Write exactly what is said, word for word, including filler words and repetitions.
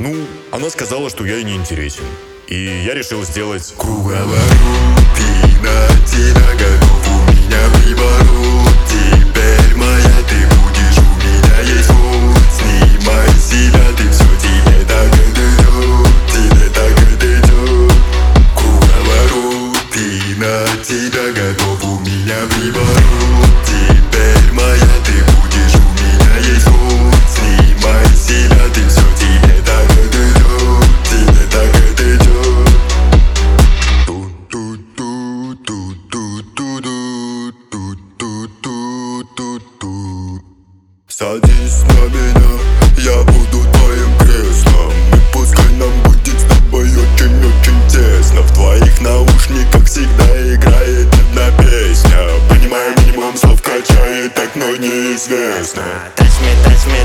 Ну, она сказала, что я ей не интересен. И я решил сделать круговорот. Ты на тебя готов, у меня приворот. Теперь моя, ты будешь, у меня есть вот. Снимай с себя, ты все, тебе так это идет. Тебе так это идет. Круговорот. Ты на тебя готов, у меня приворот. Теперь моя, ты будешь, у меня есть вот. Снимай с себя, ты все, тебе так это идет. Тебе так это идет. Садись на меня, я буду твоим креслом. И пускай нам будет с тобой очень-очень тесно. В твоих наушниках всегда играет одна песня. Понимаю, минимум слов качает, так, но неизвестно. Touch me, touch me,